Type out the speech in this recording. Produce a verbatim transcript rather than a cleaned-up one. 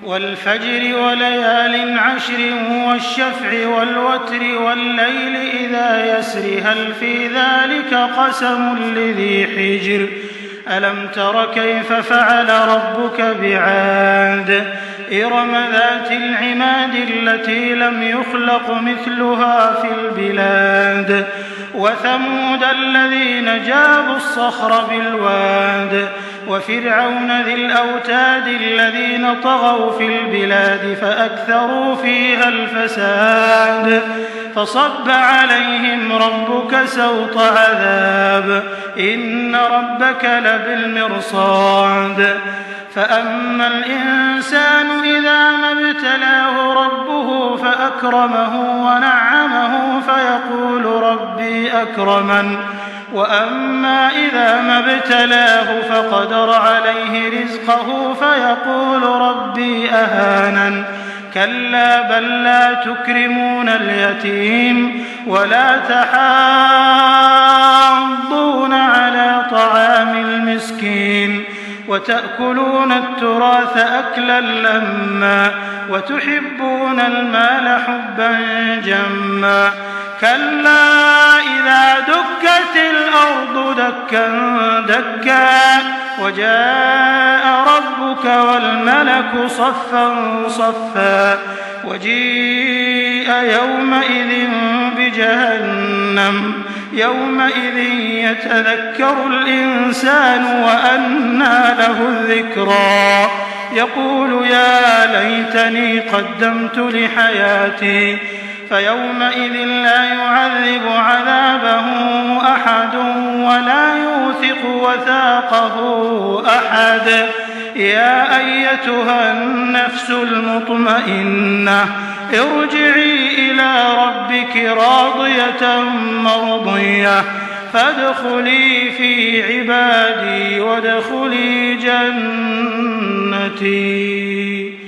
والفجر وليال عشر والشفع والوتر والليل إذا يسر هل في ذلك قسم لذي حجر ألم تر كيف فعل ربك بعاد إرم ذات العماد التي لم يخلق مثلها في البلاد وثمود الذين جابوا الصخر بالواد وفرعون ذي الأوتاد الذين طغوا في البلاد فأكثروا فيها الفساد فصب عليهم ربك سوط عذاب إن ربك لبالمرصاد فأما الإنسان إذا ما ابتلاه ربه فأكرمه ونعمه فيقول ربي أكرمن وأما إذا ما ابتلاه فقدر عليه رزقه فيقول ربي أهانن كلا بل لا تكرمون اليتيم ولا تحاضون على طعام المسكين وتأكلون التراث أكلا لما وتحبون المال حبا جما كلا إذا دكت الأرض دكا دكا وجاء ربك والملك صفا صفا وجيء يومئذ بجهنم يومئذ يتذكر الإنسان وأنى له الذكرى يقول يا ليتني قدمت لحياتي فيومئذ لا يعذب عذابه أحد ولا يوثق وثاقه أحد يا أيتها النفس المطمئنة ارجعي إلى ربك راضية مرضية فادخلي في عبادي وادخلي جنتي.